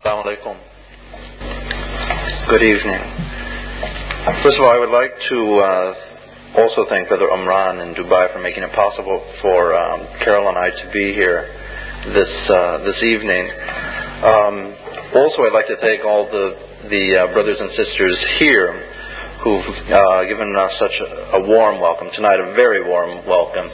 Assalamu alaikum. Good evening. First of all, I would like to also thank Brother Umran in Dubai for making it possible for Carol and I to be here this evening. Also, I'd like to thank all the brothers and sisters here who've given us such a warm welcome tonight, a very warm welcome.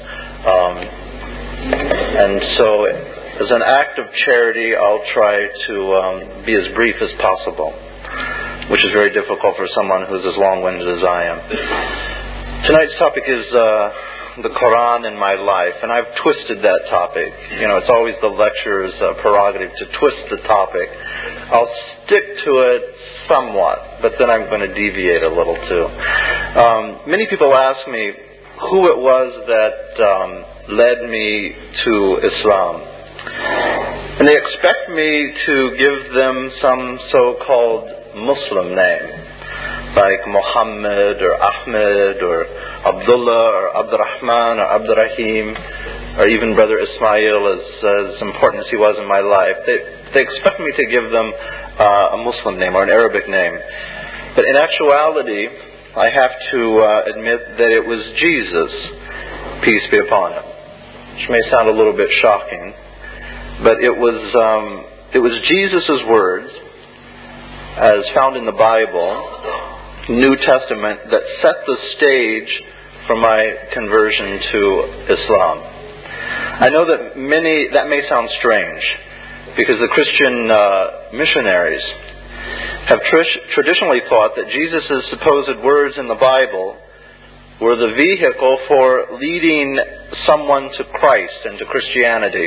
And so, as an act of charity, I'll try to be as brief as possible, which is very difficult for someone who's as long-winded as I am. Tonight's topic is the Quran in my life, and I've twisted that topic. You know, it's always the lecturer's prerogative to twist the topic. I'll stick to it somewhat, but then I'm going to deviate a little too. Many people ask me who it was that led me to Islam. And they expect me to give them some so-called Muslim name, like Muhammad or Ahmed or Abdullah or Abdurrahman or Abdurrahim, or even Brother Ismail, as important as he was in my life. They expect me to give them a Muslim name or an Arabic name. But in actuality, I have to admit that it was Jesus, peace be upon him, which may sound a little bit shocking. But it was Jesus' words, as found in the Bible, New Testament, that set the stage for my conversion to Islam. I know that that may sound strange, because the Christian missionaries have traditionally thought that Jesus' supposed words in the Bible were the vehicle for leading someone to Christ and to Christianity.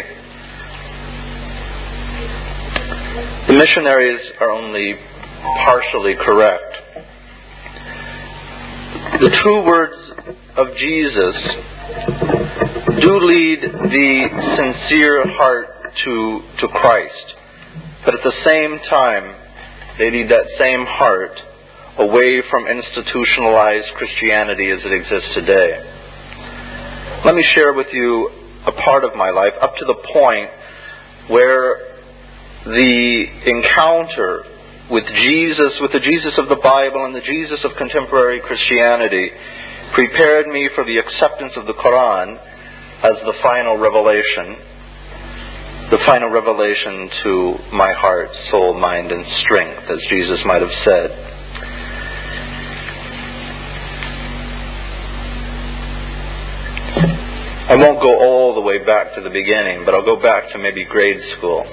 The missionaries are only partially correct. The true words of Jesus do lead the sincere heart to Christ, but at the same time, they lead that same heart away from institutionalized Christianity as it exists today. Let me share with you a part of my life up to the point where the encounter with Jesus, with the Jesus of the Bible and the Jesus of contemporary Christianity, prepared me for the acceptance of the Quran as the final revelation to my heart, soul, mind, and strength, as Jesus might have said. I won't go all the way back to the beginning, but I'll go back to maybe grade school.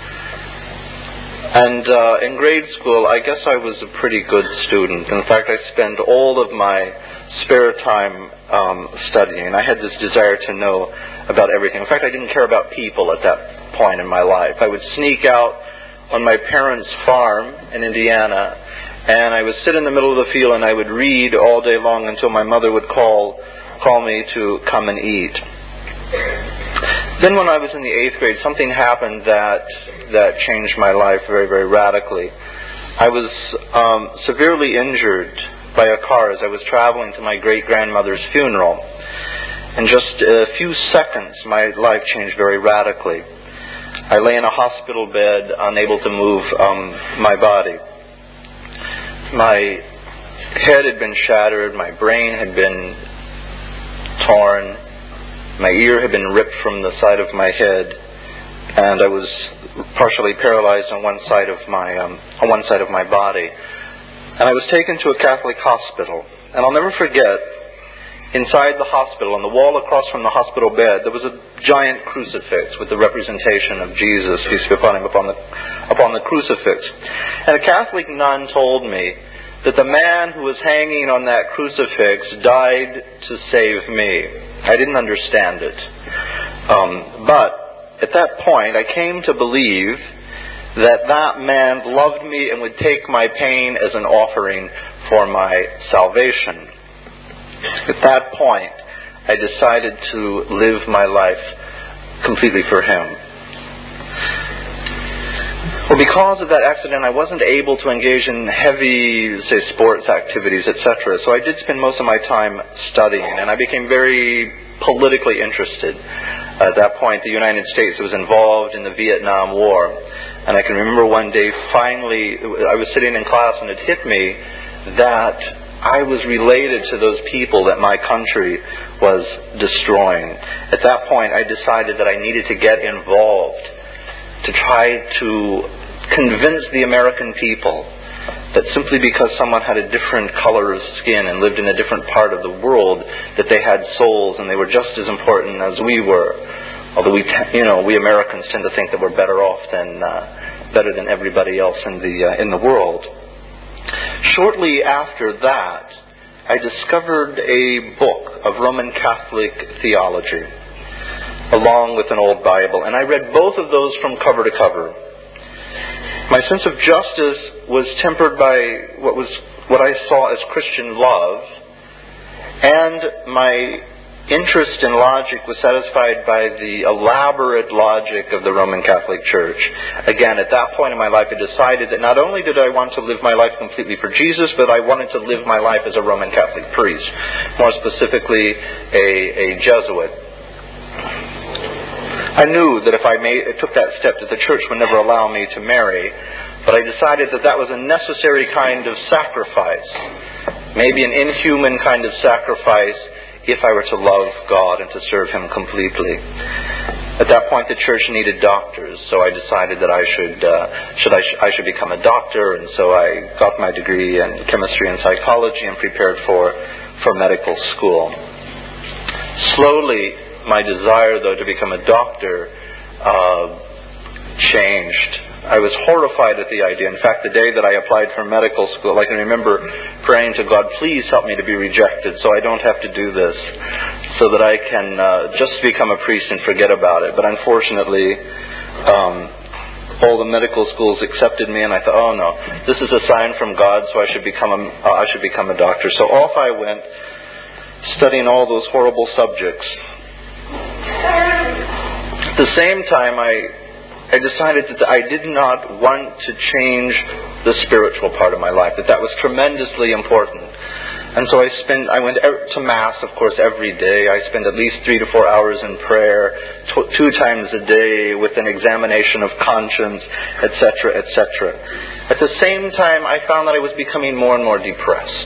And in grade school, I guess I was a pretty good student. In fact, I spent all of my spare time studying. I had this desire to know about everything. In fact, I didn't care about people at that point in my life. I would sneak out on my parents' farm in Indiana, and I would sit in the middle of the field and I would read all day long until my mother would call me to come and eat. Then when I was in the 8th grade, something happened that changed my life very, very radically. I was severely injured by a car as I was traveling to my great-grandmother's funeral. In just a few seconds, my life changed very radically. I lay in a hospital bed, unable to move my body. My head had been shattered, my brain had been torn, my ear had been ripped from the side of my head, and I was partially paralyzed on one side of my body. And I was taken to a Catholic hospital. And I'll never forget, inside the hospital, on the wall across from the hospital bed, there was a giant crucifix with the representation of Jesus, peace be upon him, upon the crucifix. And a Catholic nun told me that the man who was hanging on that crucifix died to save me. I didn't understand it. But at that point, I came to believe that man loved me and would take my pain as an offering for my salvation. At that point, I decided to live my life completely for him. Well, because of that accident, I wasn't able to engage in heavy, say, sports activities, etc. So I did spend most of my time studying, and I became very politically interested. At that point, the United States was involved in the Vietnam War, And I can remember one day, finally, I was sitting in class and it hit me that I was related to those people that my country was destroying. At that point, I decided that I needed to get involved to try to convince the American people that simply because someone had a different color of skin and lived in a different part of the world, that they had souls and they were just as important as we were. Although we Americans tend to think that we're better than everybody else in the world. Shortly after that, I discovered a book of Roman Catholic theology, along with an old Bible, and I read both of those from cover to cover. My sense of justice was tempered by what I saw as Christian love, and my interest in logic was satisfied by the elaborate logic of the Roman Catholic Church. Again, at that point in my life, I decided that not only did I want to live my life completely for Jesus, but I wanted to live my life as a Roman Catholic priest, more specifically a Jesuit. I knew that if I took that step, that the Church would never allow me to marry, but I decided that that was a necessary kind of sacrifice, maybe an inhuman kind of sacrifice, if I were to love God and to serve Him completely. At that point, the Church needed doctors, so I decided that I should become a doctor, and so I got my degree in chemistry and psychology and prepared for medical school. Slowly, my desire, though, to become a doctor changed. I was horrified at the idea. In fact, the day that I applied for medical school, I can remember praying to God, please help me to be rejected so I don't have to do this, so that I can just become a priest and forget about it. But unfortunately, all the medical schools accepted me, and I thought, oh no, this is a sign from God, so I should become a doctor. So off I went, studying all those horrible subjects. At the same time, I decided that I did not want to change the spiritual part of my life, that was tremendously important. And so I went to Mass, of course, every day. I spent at least 3 to 4 hours in prayer, 2 times a day, with an examination of conscience, etc., etc. At the same time, I found that I was becoming more and more depressed.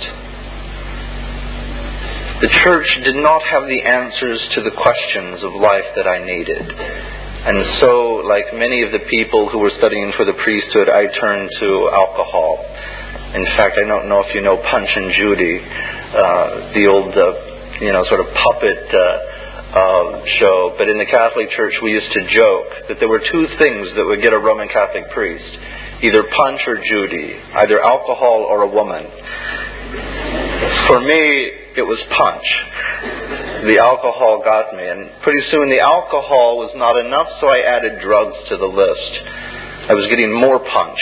The Church did not have the answers to the questions of life that I needed. And so, like many of the people who were studying for the priesthood, I turned to alcohol. In fact, I don't know if you know Punch and Judy, the old, sort of puppet show. But in the Catholic Church, we used to joke that there were 2 things that would get a Roman Catholic priest: either Punch or Judy, either alcohol or a woman. For me, it was Punch. The alcohol got me, and pretty soon the alcohol was not enough, so I added drugs to the list. I was getting more punch.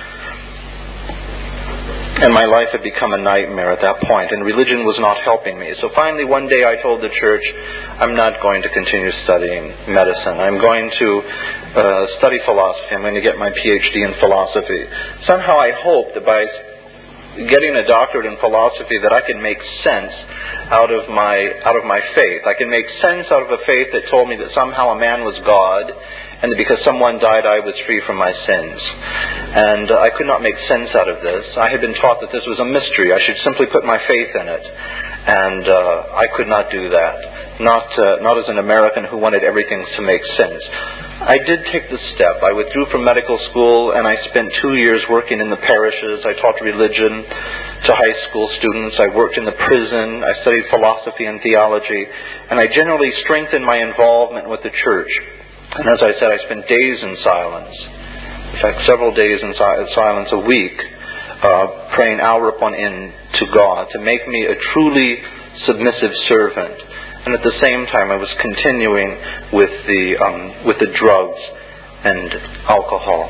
And my life had become a nightmare at that point, and religion was not helping me. So finally one day I told the Church, I'm not going to continue studying medicine. I'm going to study philosophy. I'm going to get my PhD in philosophy. Somehow I hoped that by getting a doctorate in philosophy that I could make sense out of my faith. I could make sense out of a faith that told me that somehow a man was God, and that because someone died I was free from my sins. And I could not make sense out of this. I had been taught that this was a mystery. I should simply put my faith in it. And I could not do that. Not as an American who wanted everything to make sense. I did take the step. I withdrew from medical school, and I spent 2 years working in the parishes. I taught religion to high school students. I worked in the prison. I studied philosophy and theology. And I generally strengthened my involvement with the Church. And as I said, I spent days in silence. In fact, several days in silence a week, praying hour upon end to God to make me a truly submissive servant. And at the same time, I was continuing with the drugs and alcohol.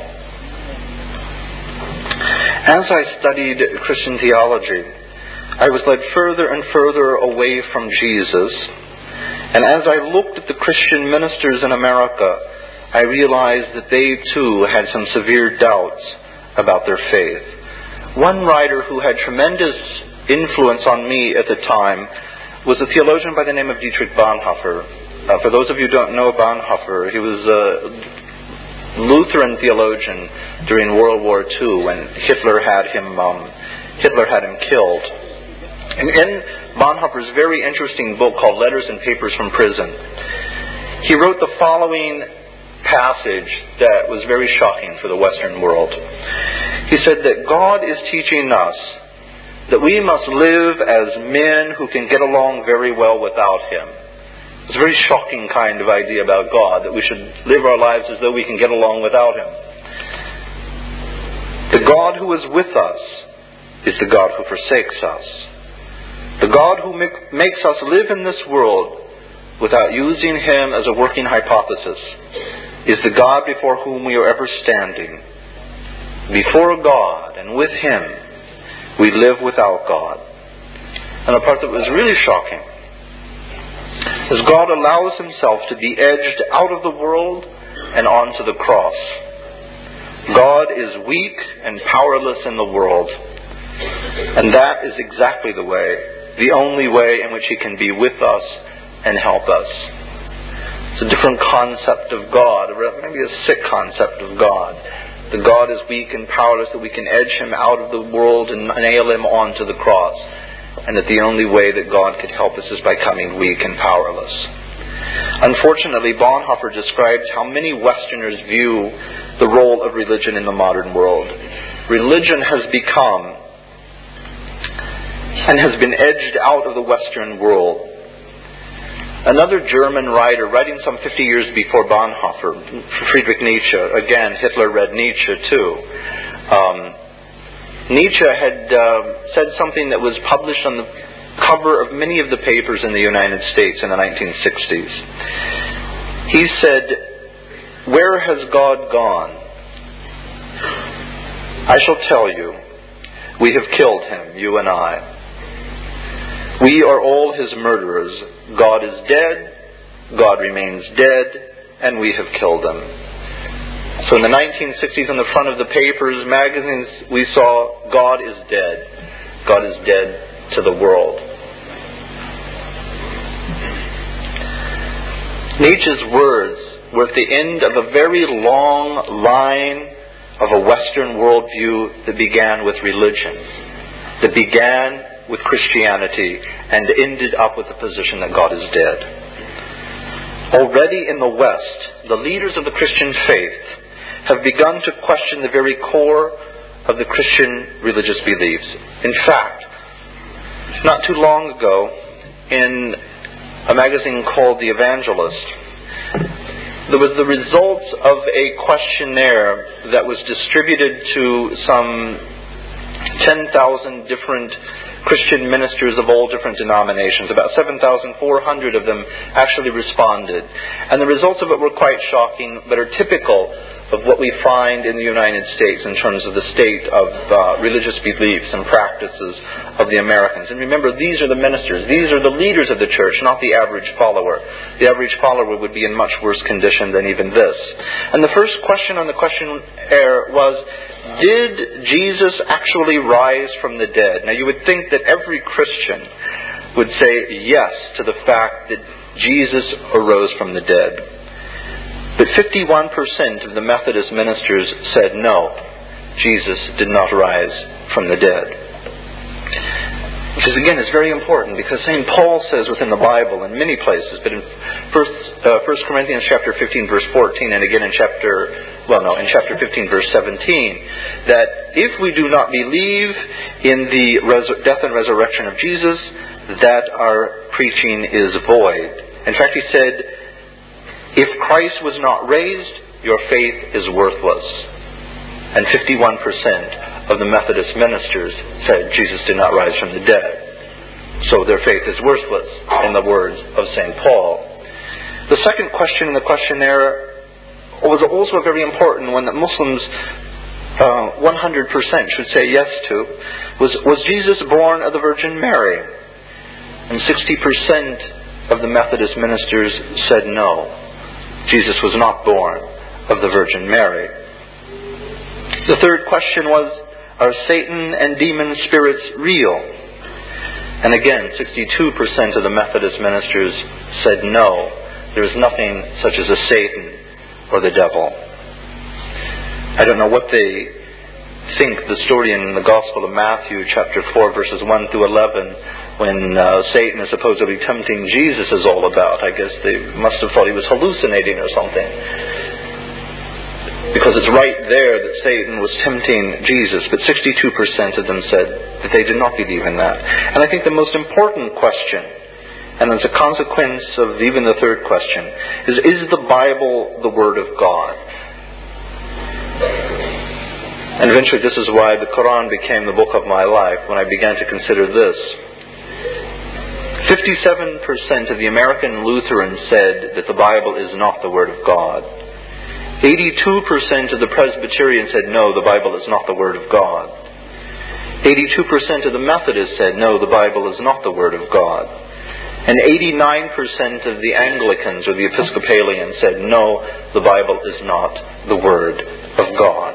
As I studied Christian theology, I was led further and further away from Jesus. And as I looked at the Christian ministers in America, I realized that they too had some severe doubts about their faith. One writer who had tremendous influence on me at the time was a theologian by the name of Dietrich Bonhoeffer. For those of you who don't know Bonhoeffer, he was Lutheran theologian during World War II when Hitler had him killed. And in Bonhoeffer's very interesting book called Letters and Papers from Prison, he wrote the following passage that was very shocking for the Western world. He said that God is teaching us that we must live as men who can get along very well without Him. It's a very shocking kind of idea about God, that we should live our lives as though we can get along without Him. The God who is with us is the God who forsakes us. The God who makes us live in this world without using Him as a working hypothesis is the God before whom we are ever standing. Before God and with Him, we live without God. And the part that was really shocking is God allows Himself to be edged out of the world and onto the cross. God is weak and powerless in the world. And that is exactly the only way in which He can be with us and help us. It's a different concept of God, maybe a sick concept of God. That God is weak and powerless, that we can edge Him out of the world and nail Him onto the cross. And that the only way that God could help us is by coming weak and powerless. Unfortunately, Bonhoeffer describes how many Westerners view the role of religion in the modern world. Religion has become and has been edged out of the Western world. Another German writer, writing some 50 years before Bonhoeffer, Friedrich Nietzsche, again, Hitler read Nietzsche too. Nietzsche had said something that was published on the cover of many of the papers in the United States in the 1960s. He said, "Where has God gone? I shall tell you, we have killed Him, you and I. We are all His murderers. God is dead, God remains dead, and we have killed Him." So in the 1960s, on the front of the papers, magazines, we saw, God is dead. God is dead to the world. Nietzsche's words were at the end of a very long line of a Western worldview that began with religion, that began with Christianity, and ended up with the position that God is dead. Already in the West, the leaders of the Christian faith have begun to question the very core of the Christian religious beliefs. In fact, not too long ago, in a magazine called The Evangelist, there was the results of a questionnaire that was distributed to some 10,000 different Christian ministers of all different denominations. About 7,400 of them actually responded. And the results of it were quite shocking, but are typical of what we find in the United States in terms of the state of religious beliefs and practices of the Americans. And remember, these are the ministers. These are the leaders of the church, not the average follower. The average follower would be in much worse condition than even this. And the first question on the questionnaire was, did Jesus actually rise from the dead? Now you would think that every Christian would say yes to the fact that Jesus arose from the dead. But 51% of the Methodist ministers said no, Jesus did not rise from the dead. Which is, again, is very important, because St. Paul says within the Bible in many places, but in 1 Corinthians chapter 15 verse 14, and again in chapter 15 verse 17, that if we do not believe in the death and resurrection of Jesus, that our preaching is void. In fact, he said, if Christ was not raised, your faith is worthless. And 51% of the Methodist ministers said Jesus did not rise from the dead. So their faith is worthless, in the words of St. Paul. The second question in the questionnaire was also a very important one that Muslims 100% should say yes to, was Jesus born of the Virgin Mary? And 60% of the Methodist ministers said no, Jesus was not born of the Virgin Mary. The third question was, are Satan and demon spirits real? And again, 62% of the Methodist ministers said no, there is nothing such as a Satan or the devil. I don't know what they think the story in the Gospel of Matthew, chapter 4, verses 1 through 11, when Satan is supposedly tempting Jesus is all about. I guess they must have thought he was hallucinating or something. Because it's right there that Satan was tempting Jesus, but 62% of them said that they did not believe in that. And I think the most important question, and as a consequence of even the third question, is the Bible the Word of God? And eventually this is why the Quran became the book of my life, when I began to consider this. 57% of the American Lutherans said that the Bible is not the Word of God. 82% of the Presbyterians said, no, the Bible is not the Word of God. 82% of the Methodists said, no, the Bible is not the Word of God. And 89% of the Anglicans or the Episcopalians said, no, the Bible is not the Word of God.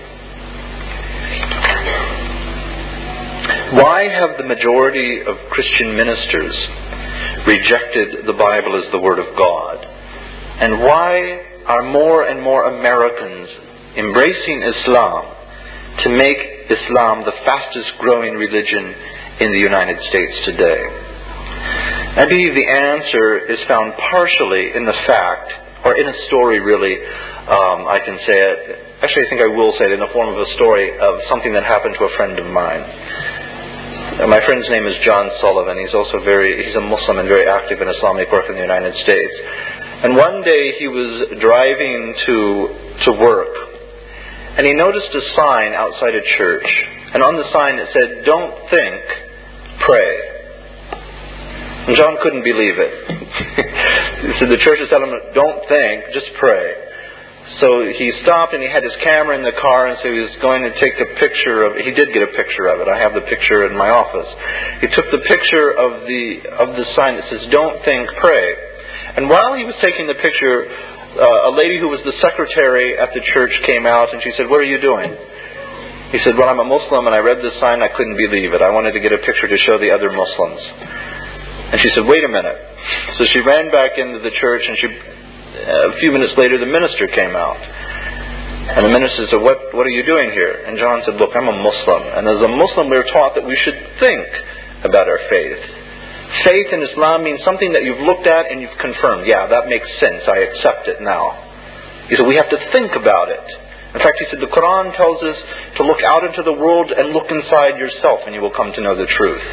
Why have the majority of Christian ministers rejected the Bible as the Word of God? And why are more and more Americans embracing Islam to make Islam the fastest growing religion in the United States today? I believe the answer is found partially in the fact, or in a story really, I can say it. Actually, I think I will say it in the form of a story of something that happened to a friend of mine. My friend's name is John Sullivan. He's a Muslim and very active in Islamic work in the United States. And one day he was driving to work, and he noticed a sign outside a church. And on the sign it said, "Don't think, pray." And John couldn't believe it. He said, the church is telling him, don't think, just pray. So he stopped and he had his camera in the car, and so he was going to take a picture of it. He did get a picture of it. I have the picture in my office. He took the picture of the sign that says, "Don't think, pray." And while he was taking the picture, a lady who was the secretary at the church came out and she said, "What are you doing?" He said, "Well, I'm a Muslim and I read this sign. I couldn't believe it. I wanted to get a picture to show the other Muslims." And she said, "Wait a minute." So she ran back into the church, and a few minutes later the minister came out. And the minister said, What are you doing here?" And John said, "Look, I'm a Muslim. And as a Muslim we're taught that we should think about our faith. Faith in Islam means something that you've looked at and you've confirmed. Yeah, that makes sense. I accept it now." He said, "We have to think about it. In fact," he said, "the Quran tells us to look out into the world and look inside yourself, and you will come to know the truth."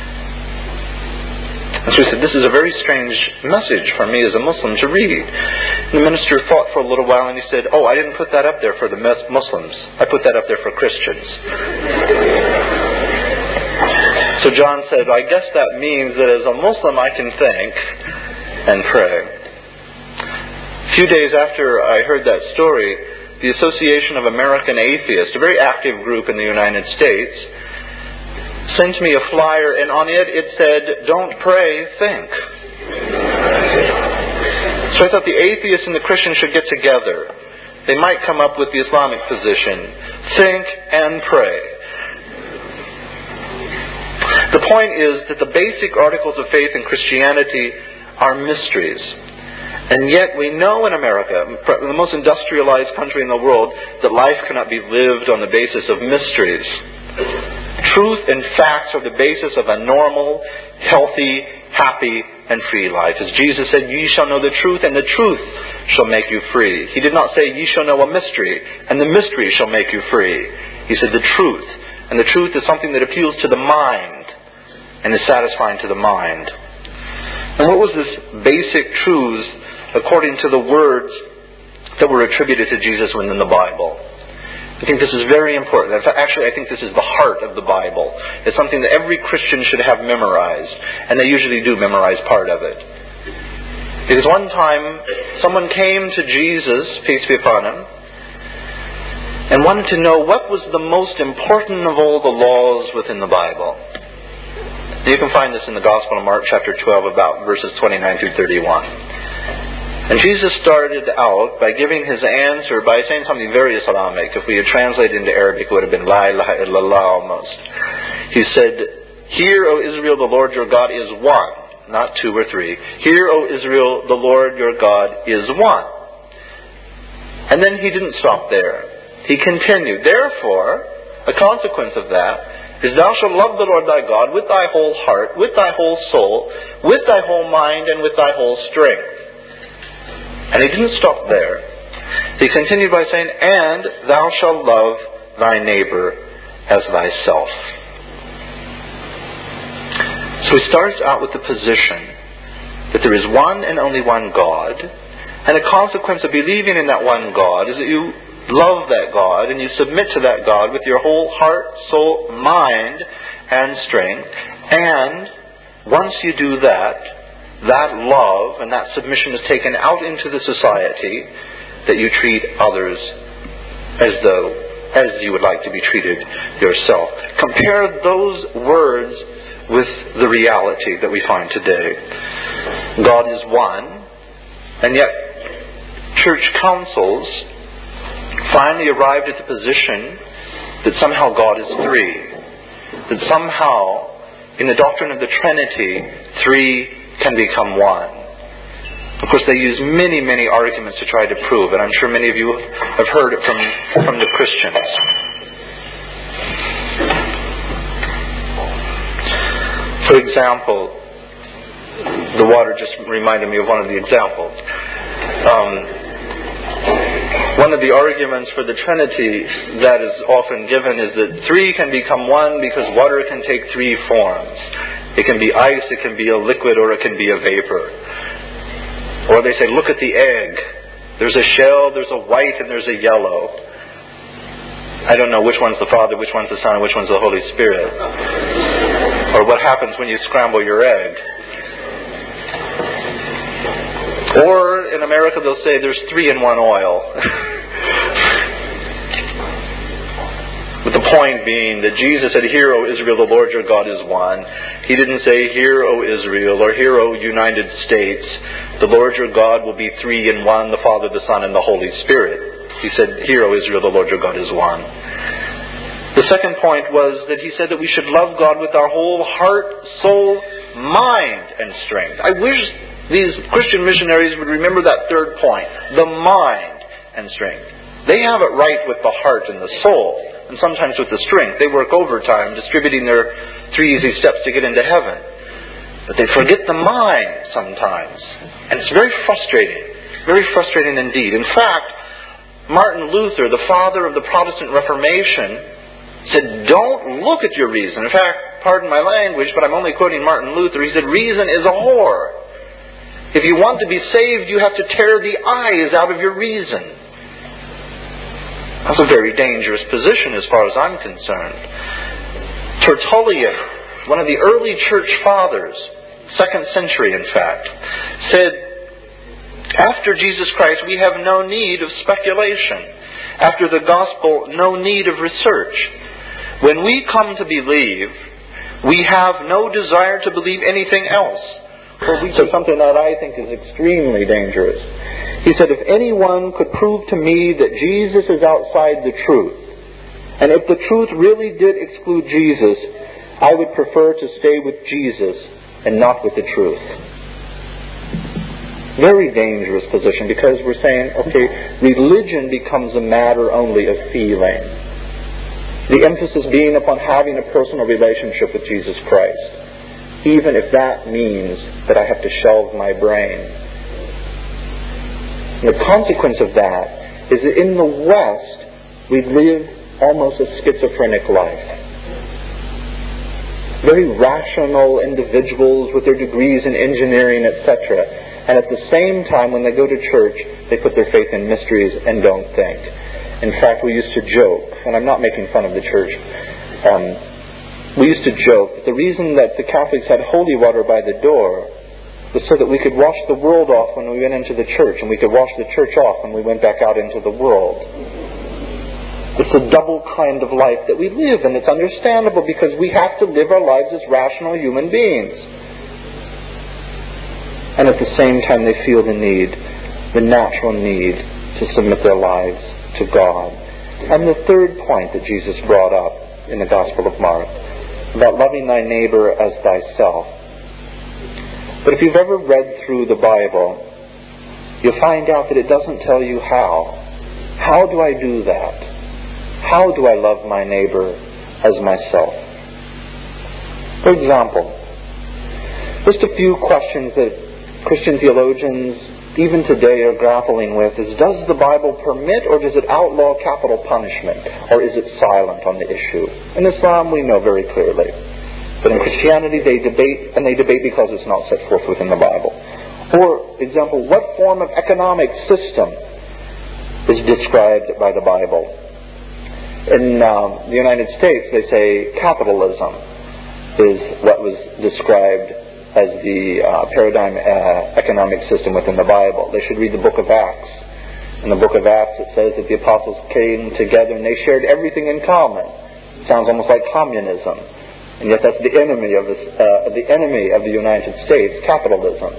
And so he said, "This is a very strange message for me as a Muslim to read." And the minister thought for a little while, and he said, "Oh, I didn't put that up there for the Muslims. I put that up there for Christians." So John said, "I guess that means that as a Muslim I can think and pray." A few days after I heard that story, the Association of American Atheists, a very active group in the United States, sent me a flyer, and on it said, "Don't pray, think." So I thought the atheists and the Christians should get together. They might come up with the Islamic position. Think and pray. The point is that the basic articles of faith in Christianity are mysteries. And yet we know in America, the most industrialized country in the world, that life cannot be lived on the basis of mysteries. Truth and facts are the basis of a normal, healthy, happy, and free life. As Jesus said, "Ye shall know the truth, and the truth shall make you free." He did not say, "Ye shall know a mystery, and the mystery shall make you free." He said the truth. And the truth is something that appeals to the mind and is satisfying to the mind. And what was this basic truth according to the words that were attributed to Jesus within the Bible? I think this is very important. In fact, actually, I think this is the heart of the Bible. It's something that every Christian should have memorized, and they usually do memorize part of it. Because one time, someone came to Jesus, peace be upon him, and wanted to know what was the most important of all the laws within the Bible. You can find this in the Gospel of Mark chapter 12, about verses 29 through 31. And Jesus started out by giving his answer by saying something very Islamic. If we had translated into Arabic, it would have been La ilaha illallah almost. He said, "Hear, O Israel, the Lord your God is one," not two or three. "Hear, O Israel, the Lord your God is one." And then he didn't stop there. he continued, therefore, a consequence of that is thou shalt love the Lord thy God with thy whole heart, with thy whole soul, with thy whole mind, and with thy whole strength. And he didn't stop there. He continued by saying, and thou shalt love thy neighbor as thyself. So he starts out with the position that there is one and only one God, and a consequence of believing in that one God is that you love that God and you submit to that God with your whole heart, soul, mind, and strength. And once you do that, that love and that submission is taken out into the society, that you treat others as you would like to be treated yourself. Compare those words with the reality that we find today. God is one, and yet church councils finally arrived at the position that somehow God is three. That somehow, in the doctrine of the Trinity, three can become one. Of course, they use many, many arguments to try to prove it. I'm sure many of you have heard it from the Christians. For example, the water just reminded me of one of the examples. One of the arguments for the Trinity that is often given is that three can become one because water can take three forms. It can be ice, it can be a liquid, or it can be a vapor. Or they say, look at the egg. There's a shell, there's a white, and there's a yellow. I don't know which one's the Father, which one's the Son, and which one's the Holy Spirit. Or what happens when you scramble your egg. Or in America they'll say there's 3 in 1 oil. With the point being that Jesus said, hear, O Israel, the Lord your God is one. He didn't say, hear, O Israel, or hear, O United States. The Lord your God will be 3 in 1, the Father, the Son, and the Holy Spirit. He said, hear, O Israel, the Lord your God is one. The second point was that he said that we should love God with our whole heart, soul, mind, and strength. I wish these Christian missionaries would remember that third point, the mind and strength. They have it right with the heart and the soul, and sometimes with the strength. They work overtime distributing their 3 easy steps to get into heaven. But they forget the mind sometimes. And it's very frustrating indeed. In fact, Martin Luther, the father of the Protestant Reformation, said, don't look at your reason. In fact, pardon my language, but I'm only quoting Martin Luther. He said, reason is a whore. If you want to be saved, you have to tear the eyes out of your reason. That's a very dangerous position as far as I'm concerned. Tertullian, one of the early church fathers, 2nd century in fact, said, after Jesus Christ we have no need of speculation. After the gospel, no need of research. When we come to believe, we have no desire to believe anything else. For we said something that I think is extremely dangerous. He said, if anyone could prove to me that Jesus is outside the truth, and if the truth really did exclude Jesus, I would prefer to stay with Jesus and not with the truth. Very dangerous position, because we're saying, okay, religion becomes a matter only of feeling. The emphasis being upon having a personal relationship with Jesus Christ, even if that means that I have to shelve my brain. And the consequence of that is that in the West, we live almost a schizophrenic life. Very rational individuals with their degrees in engineering, etc. And at the same time, when they go to church, they put their faith in mysteries and don't think. In fact, we used to joke, and I'm not making fun of the church, we used to joke that the reason that the Catholics had holy water by the door was so that we could wash the world off when we went into the church, and we could wash the church off when we went back out into the world. It's a double kind of life that we live, and it's understandable because we have to live our lives as rational human beings. And at the same time they feel the natural need to submit their lives to God. And the third point that Jesus brought up in the Gospel of Mark, about loving thy neighbor as thyself. But if you've ever read through the Bible, you'll find out that it doesn't tell you how. How do I do that? How do I love my neighbor as myself? For example, just a few questions that Christian theologians even today are grappling with is, does the Bible permit or does it outlaw capital punishment? Or is it silent on the issue? In Islam, we know very clearly. But in Christianity, they debate, and they debate because it's not set forth within the Bible. For example, what form of economic system is described by the Bible? In the United States, they say capitalism is what was described as the paradigm economic system within the Bible. They should read the book of Acts. In the book of Acts, it says that the apostles came together and they shared everything in common. It sounds almost like communism. And yet that's the enemy of the United States, capitalism.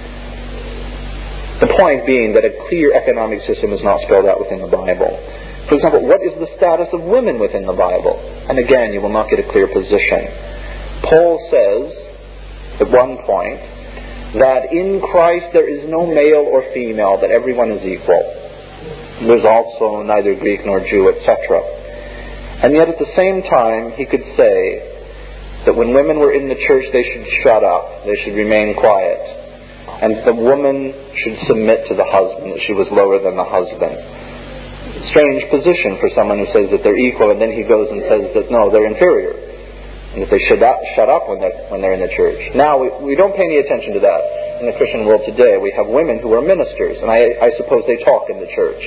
The point being that a clear economic system is not spelled out within the Bible. For example, what is the status of women within the Bible? And again, you will not get a clear position. Paul says at one point that in Christ there is no male or female, that everyone is equal. There's also neither Greek nor Jew, etc. And yet at the same time he could say that when women were in the church they should shut up, they should remain quiet, and the woman should submit to the husband, that she was lower than the husband. Strange position for someone who says that they're equal, and then he goes and says that no, they're inferior, and that they should shut up when they're in the church. Now, we don't pay any attention to that in the Christian world today. We have women who are ministers, and I suppose they talk in the church.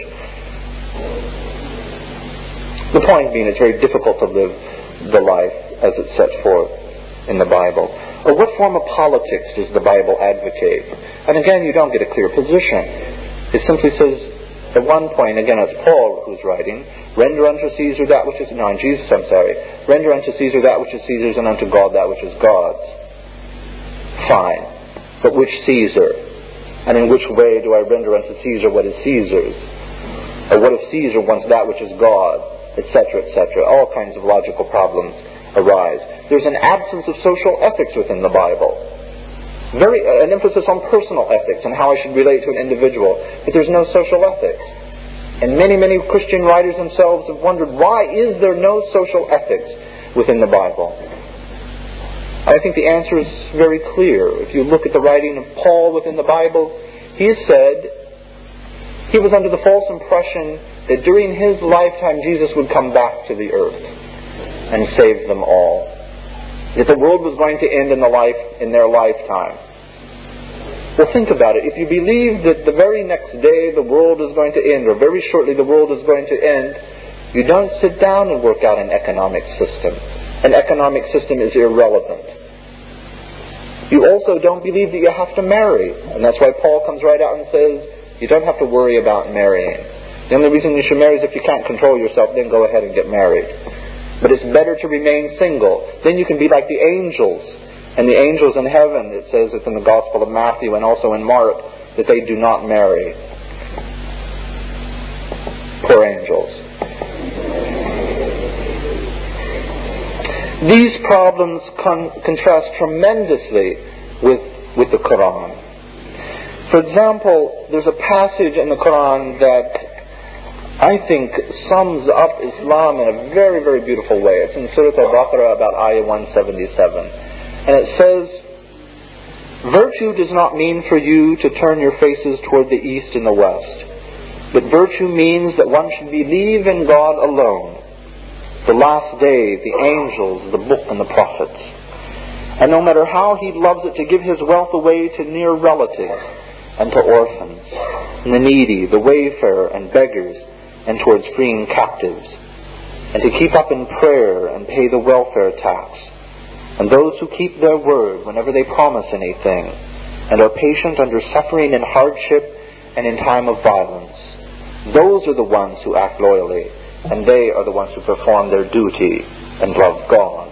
The point being, it's very difficult to live the life as it's set forth in the Bible. Or what form of politics does the Bible advocate? And again, you don't get a clear position. It simply says, at one point, again, it's Paul who's writing, render unto Caesar that which is... No, Jesus, I'm sorry. Render unto Caesar that which is Caesar's, and unto God that which is God's. Fine. But which Caesar? And in which way do I render unto Caesar what is Caesar's? Or what if Caesar wants that which is God? Etc., etc. All kinds of logical problems arise. There's an absence of social ethics within the Bible. An emphasis on personal ethics and how I should relate to an individual. But there's no social ethics. And many, many Christian writers themselves have wondered, why is there no social ethics within the Bible? I think the answer is very clear. If you look at the writing of Paul within the Bible, he has said he was under the false impression that during his lifetime Jesus would come back to the earth and save them all. That the world was going to end in their lifetime. Well, think about it. If you believe that the very next day the world is going to end, or very shortly the world is going to end, you don't sit down and work out an economic system. An economic system is irrelevant. You also don't believe that you have to marry. And that's why Paul comes right out and says, you don't have to worry about marrying. The only reason you should marry is if you can't control yourself, then go ahead and get married. But it's better to remain single. Then you can be like the angels. And the angels in heaven, it says it's in the Gospel of Matthew and also in Mark, that they do not marry. Poor angels. These problems contrast tremendously with the Quran. For example, there's a passage in the Quran that I think sums up Islam in a very, very beautiful way. It's in Surah Al-Baqarah, about ayah 177. And it says, virtue does not mean for you to turn your faces toward the east and the west. But virtue means that one should believe in God alone, the last day, the angels, the book, and the prophets. And no matter how he loves it, to give his wealth away to near relatives and to orphans, and the needy, the wayfarer, and beggars, and towards freeing captives, and to keep up in prayer and pay the welfare tax, and those who keep their word whenever they promise anything, and are patient under suffering and hardship and in time of violence. Those are the ones who act loyally, and they are the ones who perform their duty and love God.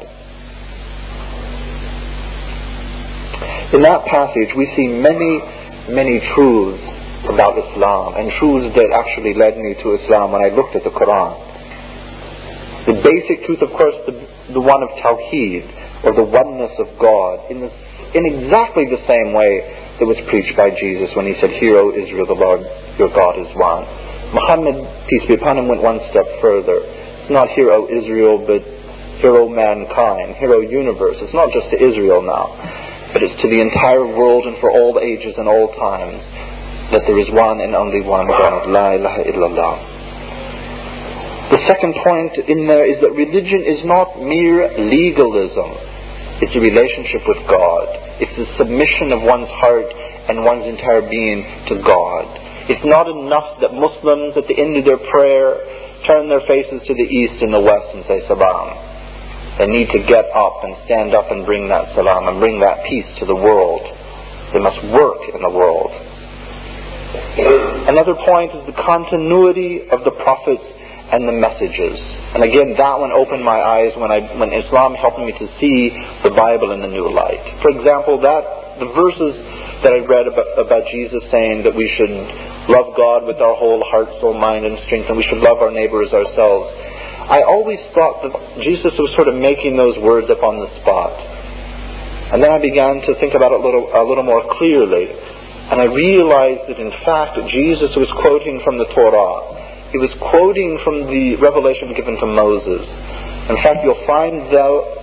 In that passage we see many, many truths about Islam, and truths that actually led me to Islam when I looked at the Quran. The basic truth, of course, the one of Tawheed, or the oneness of God, in exactly the same way that was preached by Jesus when he said, "Hear, O Israel, the Lord your God is one." Muhammad, peace be upon him, went one step further. not hear, O Israel, but hear, O mankind, hear, O universe. It's not just to Israel now, but it's to the entire world and for all ages and all times, that there is one and only one God, La ilaha illallah. The second point in there is that religion is not mere legalism. It's a relationship with God. It's the submission of one's heart and one's entire being to God. It's not enough that Muslims at the end of their prayer turn their faces to the east and the west and say salam. They need to get up and stand up and bring that salam and bring that peace to the world. They must work in the world. Another point is the continuity of the prophets and the messages. And again, that one opened my eyes when Islam helped me to see the Bible in a new light. For example, the verses that I read about Jesus saying that we should love God with our whole heart, soul, mind, and strength, and we should love our neighbor as ourselves. I always thought that Jesus was sort of making those words up on the spot. And then I began to think about it a little more clearly. And I realized that in fact Jesus was quoting from the Torah. He was quoting from the revelation given to Moses. In fact, you'll find